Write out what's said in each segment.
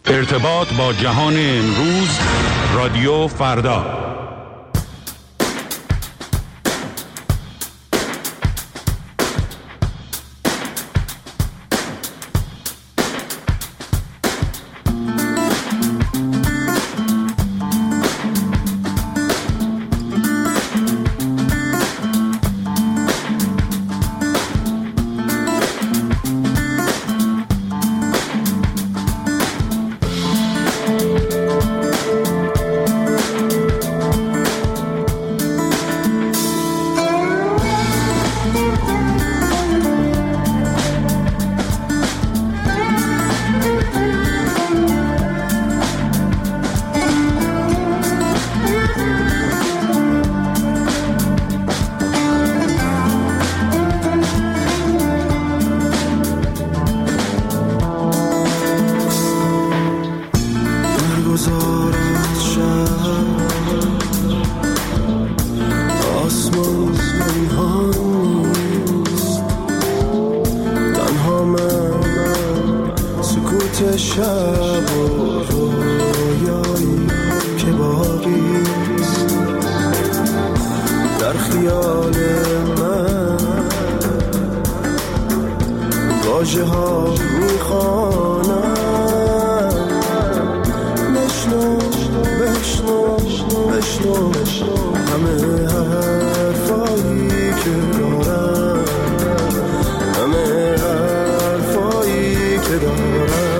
ارتباط با جهان امروز، رادیو فردا. شب و رویایی که باقیست در خیال من، واژه ها میخوانم بشنو بشنو بشنو همه حرفایی که دارم، همه حرفایی که دارم.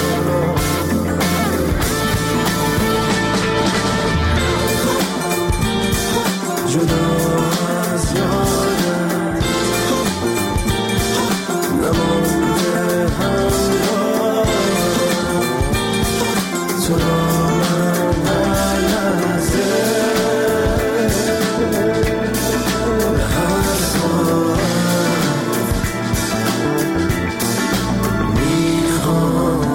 جدا از یادت نمانده همراه تو را من هر لحظه هر ساعت میخوام.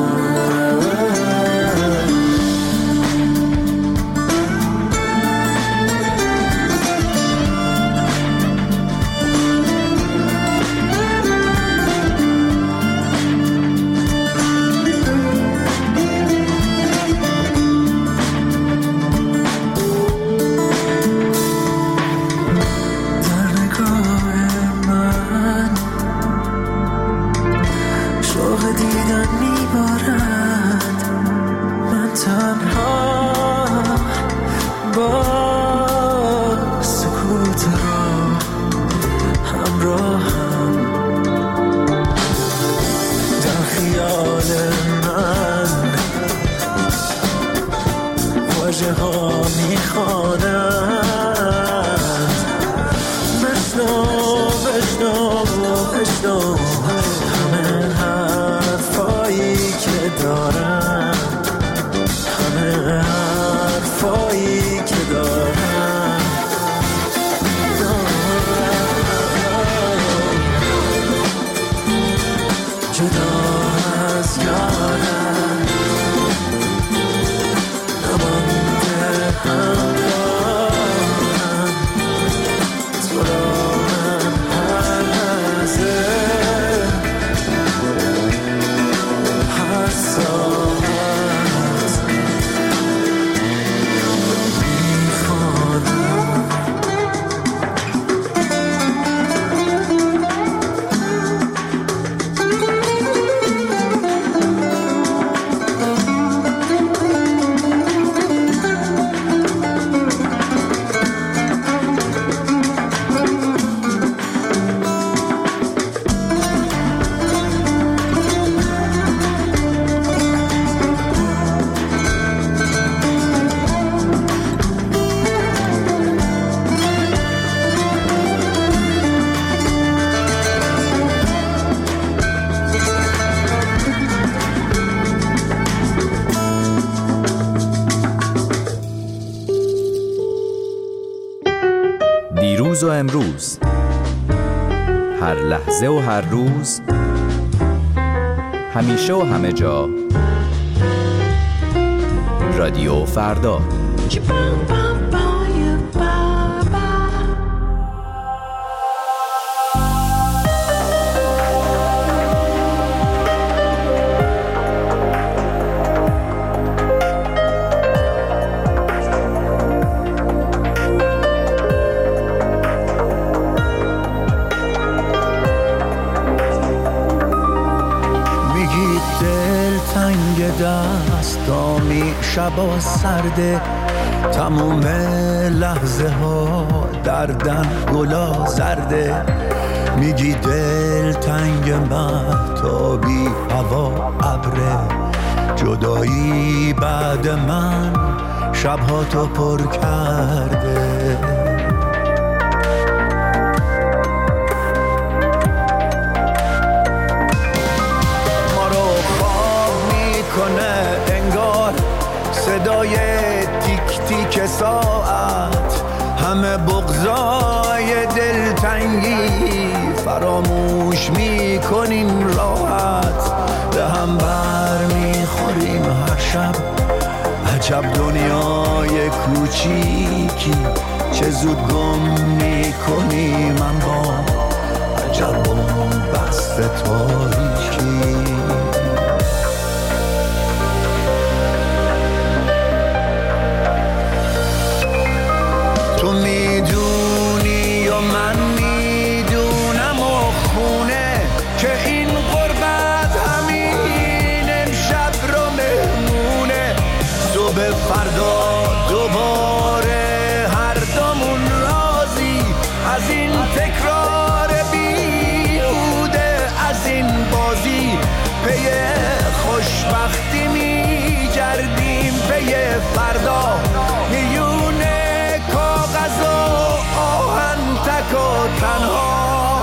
دیروز و امروز، هر لحظه و هر روز، همیشه و همه جا، رادیو فردا. تنگ دستامی، شبا سرده تموم لحظه ها دردن گلا زرده. میگی دل تنگ مهتابی هوا ابره، جدایی بعد من شبها تو پر کرده. ما رو خواب میکنه انگار صدای تیک تیک ساعت، همه بغضای دلتنگی فراموش میکنیم راحت. به هم بر میخوریم هر شب، عجب دنیای کوچیکی، چه زود گم میکنیم اما عجب بست تاریکی. تو میدونی و من میدونم و خونه که این غربت همین امشب رو مهمونه. صبح فردا دوباره هر دومون راضی از این تکرار بیهوده، از این بازی پی خوشبختی میگردیم، پی فردا میونه کاغذ و آهن تک و تنها.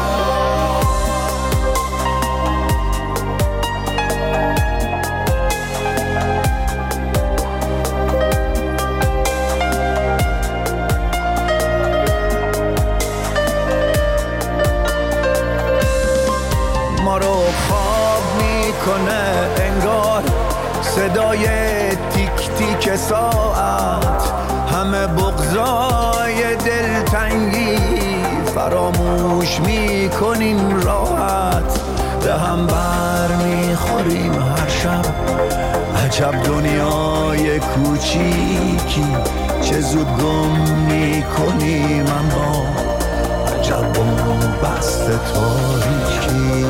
ما رو خواب میکنه انگار صدای تیک تیک ساعت، همه بغضای دلتنگی فراموش میکنیم راحت. به هم بر میخوریم هر شب، عجب دنیای کوچیکی، چه زود گم میکنیم اما عجب بست تاریکی.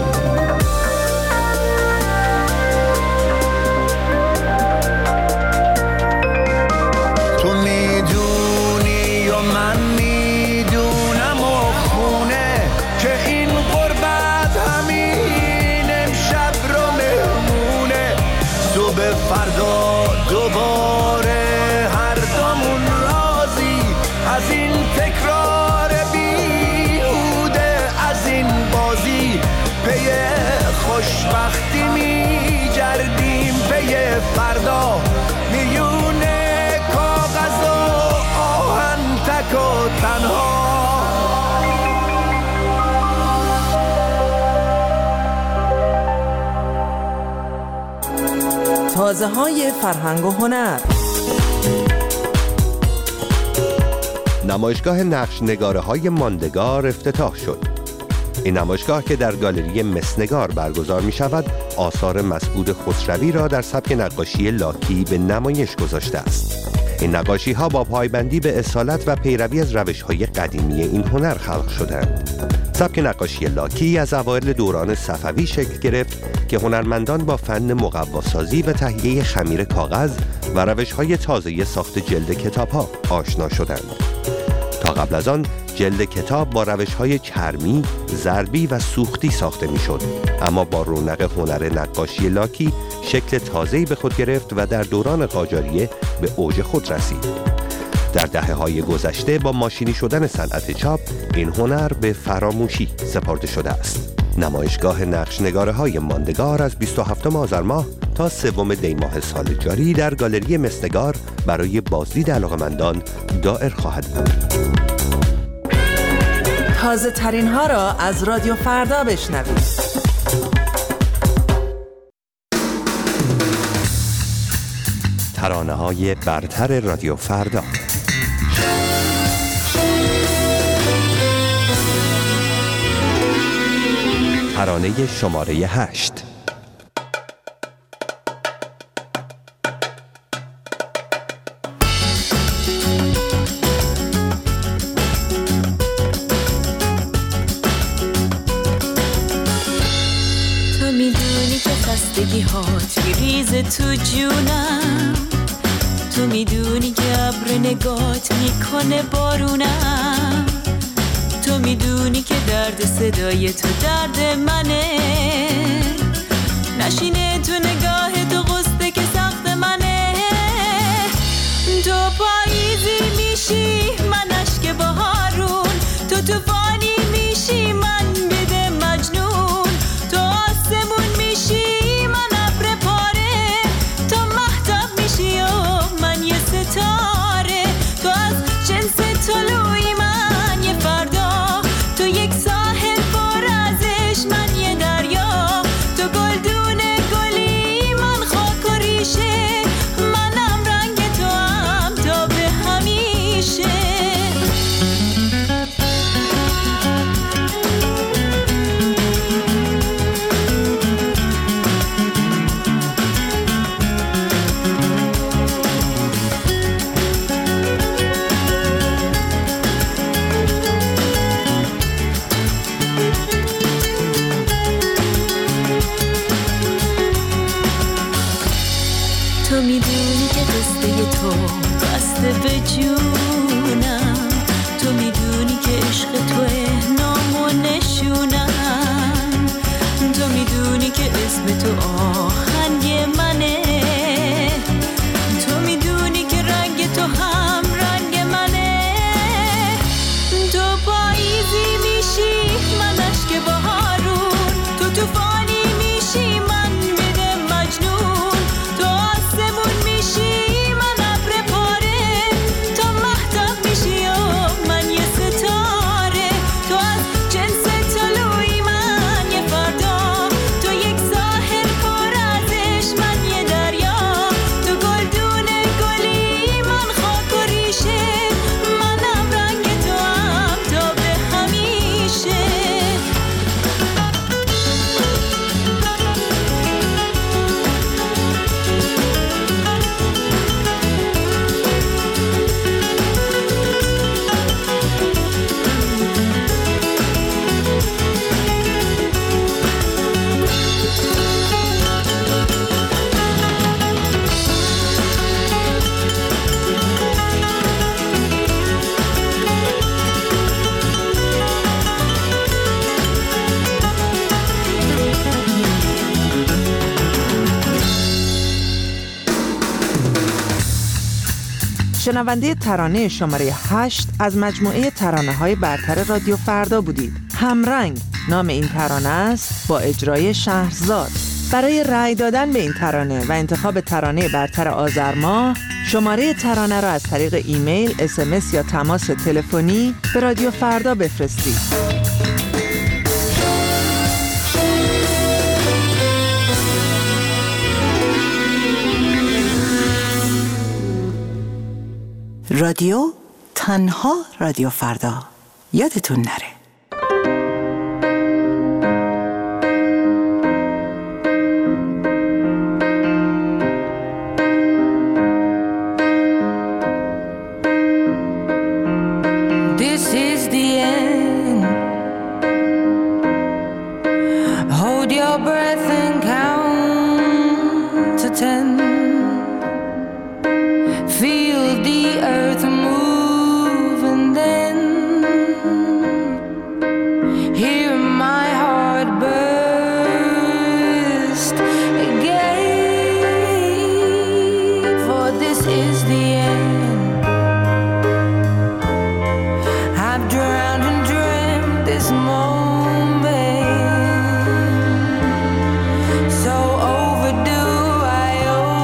تو میدونی و من میدونم و خونه که این غربت همین امشب رو مهمونه. صبح فردا دوباره هر دومون راضی از این تکرار بیهوده، از این بازی پی خوشبختی میگردیم، پی فردا میونه کاغذ و آهن تک و تنها. تازه های فرهنگ و هنر. نمایشگاه نقش نگاره های ماندگار افتتاح شد. این نمایشگاه که در گالری مسنگار برگزار می شود، آثار مسعود خسروی را در سبک نقاشی لاکی به نمایش گذاشته است. این نقاشی ها با پایبندی به اصالت و پیروی از روش های قدیمی این هنر خلق شدند. سبک نقاشی لاکی از اوایل دوران صفوی شکل گرفت که هنرمندان با فن مقواسازی و تهیه خمیر کاغذ و روش‌های تازه ساخت جلد کتاب‌ها آشنا شدند. تا قبل از آن جلد کتاب با روش‌های چرمی، ضربی و سوختی ساخته می‌شد، اما با رونق هنر نقاشی لاکی شکل تازه‌ای به خود گرفت و در دوران قاجاریه به اوج خود رسید. در دهه‌های گذشته با ماشینی شدن صنعت چاپ این هنر به فراموشی سپرده شده است. نمایشگاه نقش‌نگاره‌های ماندگار از 27 آذر ماه تا 3 دی ماه سال جاری در گالری مسنگار برای بازدید علاقه‌مندان دائر خواهد بود. تازه ترین ها را از رادیو فردا بشنوید. ترانه‌های برتر رادیو فردا. ترانه شماره 8. تو میدونی که خسته تازگی هات میریزه تو جونم، تو میدونی که ابر نگات میکنه بارونم، تو میدونی که درد صدای تو درد منه، نشینه تو نگاه تو غصه که سخت منه، تو پاییزی میشی من اشک بهارون، تو طوفانی میشی من بده مجنون، تو آسمون میشی من ابر پاره، تو مهتاب میشی و من یه ستاره، تو از جنس طلوعی من یه فردا، تو یک ساحل پر از عشق من یه دریا، تو گلدون گلی من خاک و ریشه، منم رنگ تو هم تا به همیشه. تو میدونی که قصه تو بسته به جونم، تو میدونی که عشق توه نام و نشونم، تو میدونی که اسم تو آهنگ منه، تو میدونی که رنگ تو هم رنگ منه، تو پاییزی میشی من اشک بهارون، تو طوفانی میشی من بده مجنون، تو آسمون میشی من ابر پاره، تو مهتاب میشی و من یه ستاره، تو از جنس طلوعی من یه فردا، تو یک ساحل پر از عشق من یه دریا، تو گلدون گلی من خاک و ریشه، منم رنگ تو هم تا به همیشه. شنونده ترانه شماره 8 از مجموعه ترانه‌های برتر رادیو فردا بودید. همرنگ نام این ترانه است با اجرای شهرزاد. برای رأی دادن به این ترانه و انتخاب ترانه برتر آذر ماه، شماره ترانه را از طریق ایمیل، SMS یا تماس تلفنی به رادیو فردا بفرستید. رادیو تنها رادیو فردا، یادتون نره. This is the end. Hold your breath and count to 10. Feel the earth move and then hear my heart burst again. For this is the end. I've drowned and dreamt this moment, so overdue I owe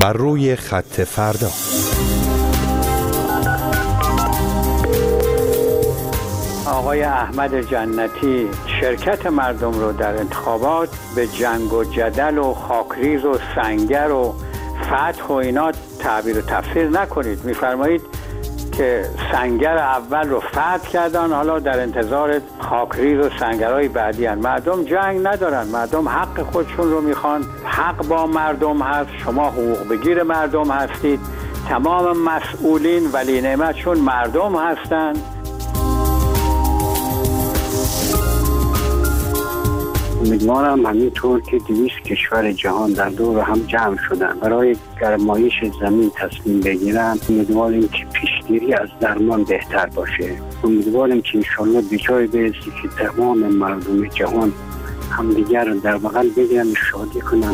بر روی خط فردا. آقای احمد جنتی شرکت مردم رو در انتخابات به جنگ و جدل و خاکریز و سنگر و فتح و اینا تعبیر و تفسیر نکنید. میفرمایید که سنگر اول رو فتح کردن، حالا در انتظار خاکریز و سنگرهای بعدی هن. مردم جنگ ندارن، مردم حق خودشون رو میخوان، حق با مردم هست، شما حقوق بگیر مردم هستید، تمام مسئولین ولی نعمتشون مردم هستن. امیدوارم همینطور که 200 کشور جهان در دور هم جمع شدن برای گرمایش زمین تصمیم بگیرن، امیدواریم که پیشگیری از درمان بهتر باشه. امیدواریم که انشالله به جای برسی که تمام مردم جهان همدیگر رو در بغل بگیرن و شادی کنن.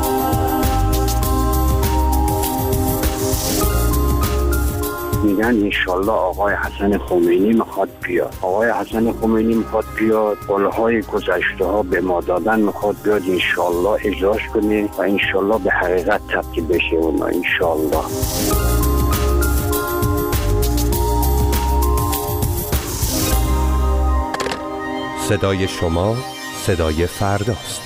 میگن انشالله آقای حسن خمینی میخواد بیاد. آقای حسن خمینی میخواد بیاد، قولهای گذشته ها به ما دادن میخواد بیاد، انشالله اجراش کنه و انشالله به حقیقت تبدیل بشه اونا انشالله. صدای شما صدای فرداست.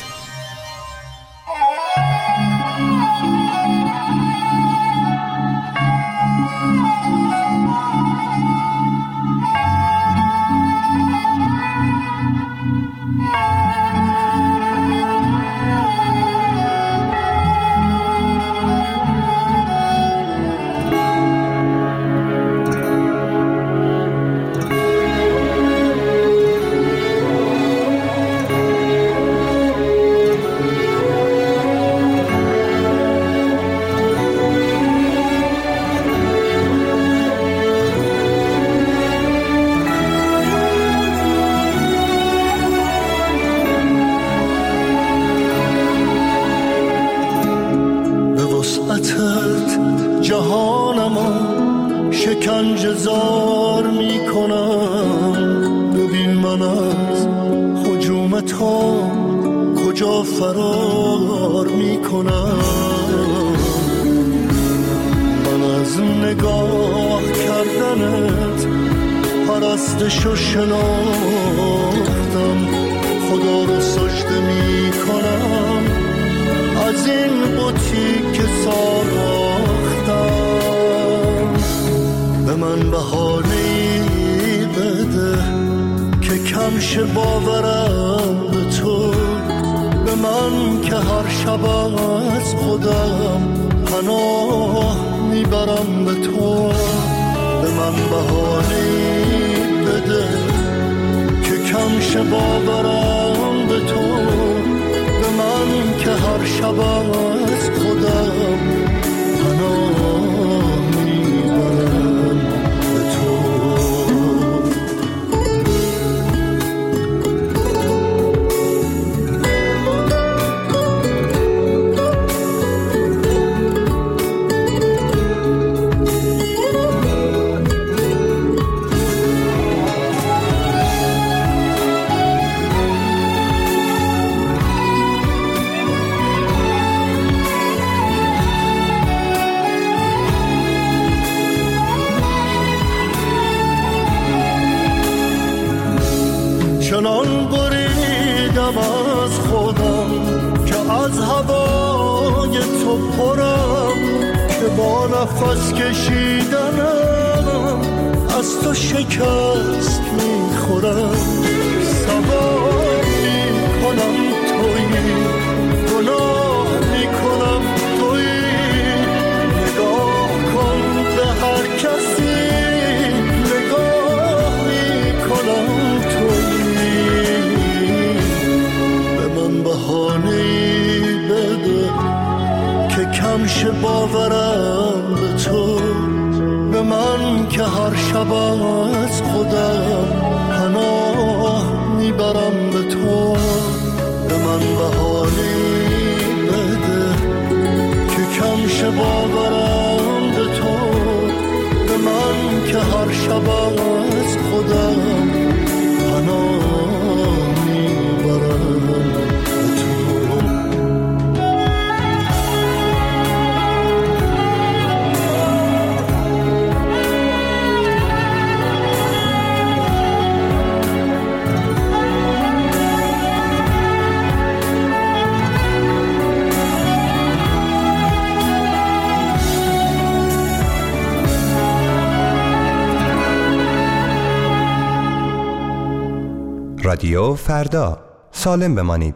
شکنجه زار می کنم، ببین من از هجوم تو کجا فرار می کنم. من از نگاه کردنت پرستش و شناختم، خدا رو سجده می کنم از این بتی که ساختم. به من بهانه‌ای بده که کم شه باورم به تو، به من که هر شب از خودم پناه میبرم به تو. به من بهانه‌ای بده که کم شه باورم به تو، به من که هر شب از خودم پناه میبرم به تو. چنان بریدم از خودم که از هوای تو پرم، که با نفس کشیدنم از تو شکست میخورم. سوار میکنم تویی، گناه میکنم تویی، نگاه کن به هر کسی نگاه میکنم تویی. به من بهانه‌ای بده که کم شه باورم به تو، به من که هر شب از خودم پناه میبرم به تو. به من بهانه‌ای بده که کم شه باورم به تو، به من که هر شب از خودم پناه میبرم به تو. رادیو فردا، سالم بمانید.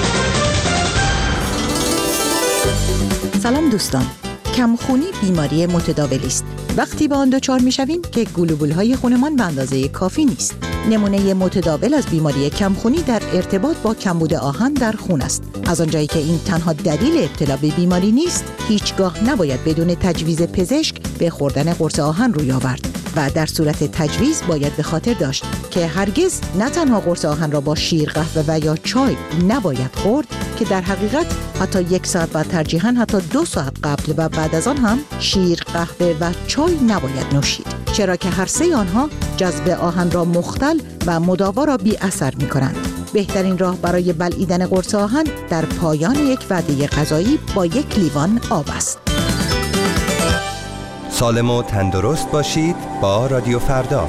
سلام دوستان. کمخونی بیماری متداولی است. وقتی به آن دچار می‌شویم که گلوبول‌های خونمان به اندازه کافی نیست. نمونه متداول از بیماری کمخونی در ارتباط با کمبود آهن در خون است. از آنجایی که این تنها دلیل ابتلا به بیماری نیست، هیچگاه نباید بدون تجویز پزشک به خوردن قرص آهن روی آورد و در صورت تجویز باید به خاطر داشت که هرگز نه تنها قرص آهن را با شیر، قهوه و یا چای نباید خورد که در حقیقت حتی 1 ساعت و ترجیحاً حتی 2 ساعت قبل و بعد از آن هم شیر، قهوه و چای نباید نوشید، چرا که هر سه آنها جذب آهن را مختل و مداوا را بی اثر می کنند. بهترین راه برای بلعیدن قرص آهن در پایان یک وعده غذایی با 1 لیوان آب است. سالم و تندرست باشید با رادیو فردا.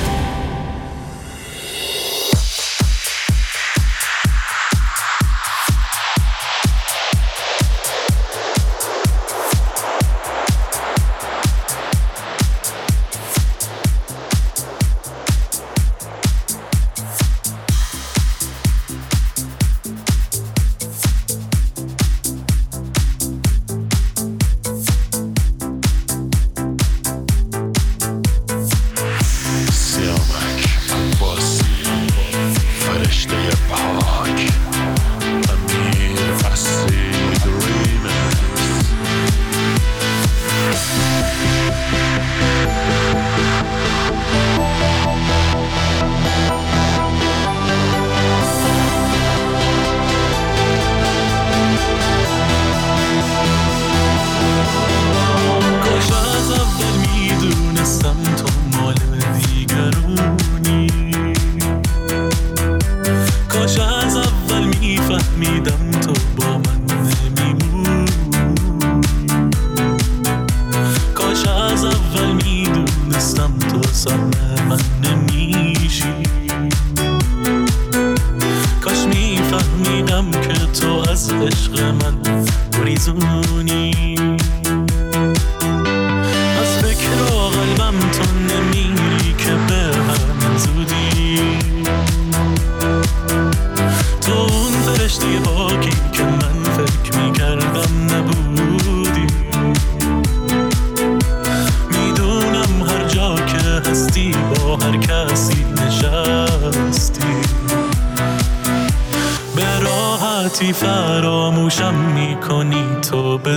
فراموشم میکنی تو به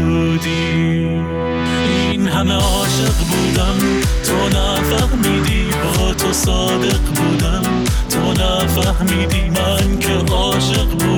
زودی. این همه عاشق بودم تو نفهمیدی، با تو صادق بودم تو نفهمیدی، من که عاشق بودم